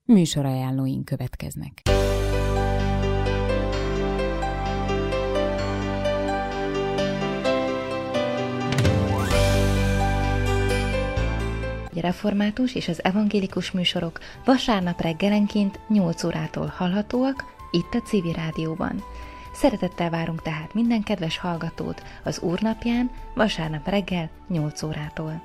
Műsorajánlóink következnek. A református és az evangélikus műsorok vasárnap reggelenként 8 órától hallhatóak itt a Civil Rádióban. Szeretettel várunk tehát minden kedves hallgatót az Úrnapján vasárnap reggel 8 órától.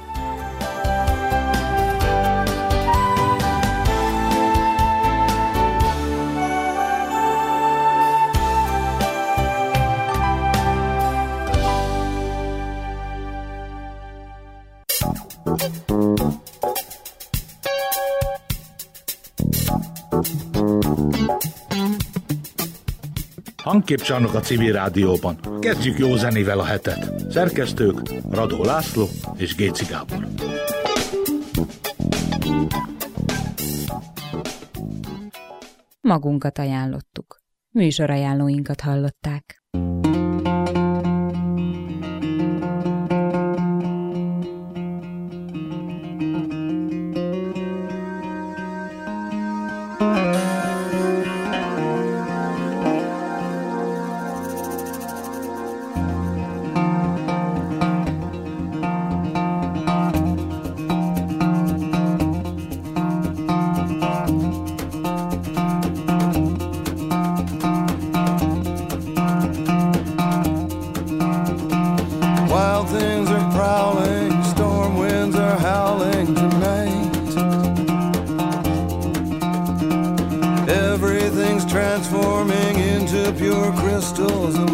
Hangképcsarnok a Civil Rádióban. Kezdjük jó zenével a hetet. Szerkesztők Radó László és Géci Gábor. Magunkat ajánlottuk. Műsorajánlóinkat hallották. Transforming into pure crystals